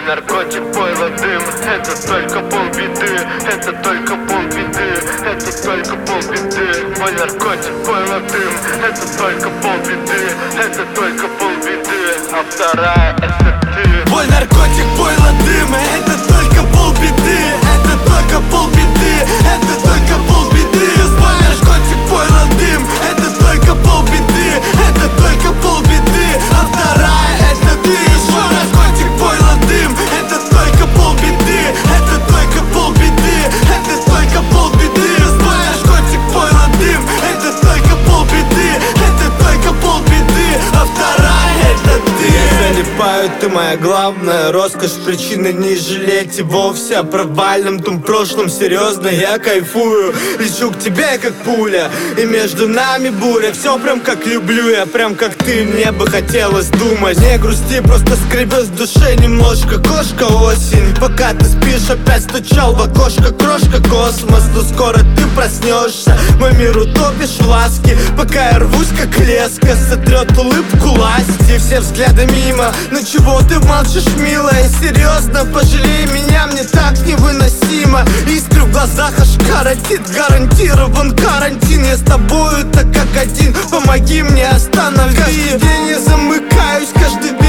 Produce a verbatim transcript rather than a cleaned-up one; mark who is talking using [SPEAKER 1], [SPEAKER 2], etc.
[SPEAKER 1] наркотик, пойло, дым. Это только полбеды, это только полбеды, это только полбеды. Мой наркотик, пойло, дым. Это только полбеды, это только полбеды. А вторая это ты.
[SPEAKER 2] Мой наркотик, пойло, дым. Это только полбеды, это только полбеды, это только полбеды. Мой наркотик, пойло, дым. Это только полбеды, это только полбеды. А вторая это ты. Мой наркотик, пойло, дым. Это только полбеды, это только полбеды, это только полбеды. Мой наркотик, пойло, дым. Это только полбеды, это только полбеды. А вторая это ты. Я залипаю, ты моя главная роскошь. Причина не жалеть и вовсе о провальном том прошлом. Серьезно, я кайфую, лечу к тебе как пуля, и между нами буря. Все прям как люблю я, прям как ты. Мне бы хотелось думать. Не грусти, просто скребет в душе немножко. Кошка осень, пока ты спишь, опять стучал в окошко. Крошка космос, но скоро ты проснешься. Мой мир утопишь в ласке, пока я рвусь как леска. Сотрет улыбку ласти, все взгляды мимо. Ну чего ты молчишь, милая? Серьезно, пожалей меня, мне так невыносимо. Искры в глазах аж карантин, гарантирован карантин. Я с тобою так как один, помоги мне останови. Каждый день я замыкаюсь, каждый